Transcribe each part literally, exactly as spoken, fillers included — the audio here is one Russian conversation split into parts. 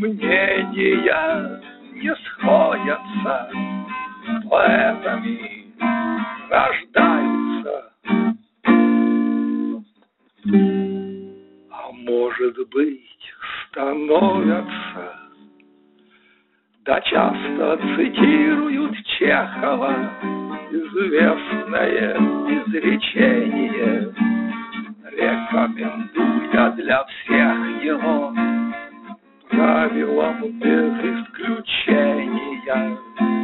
мнения не сходятся, поэтами рождаются. А может быть, становятся. Да часто цитируют Чехова известное изречение, рекомендуя для всех его правилам без исключения.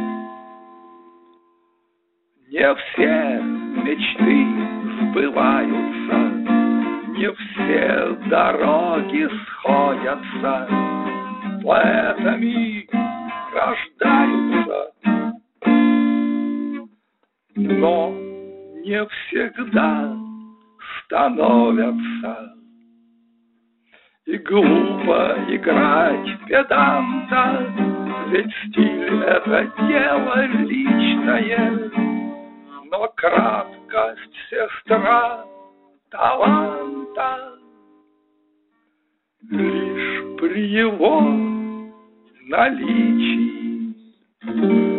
Не все мечты сбываются, не все дороги сходятся, поэтами рождаются. Но не всегда становятся. И глупо играть педанта, ведь стиль — это дело личное. Но краткость — сестра таланта. Лишь при его наличии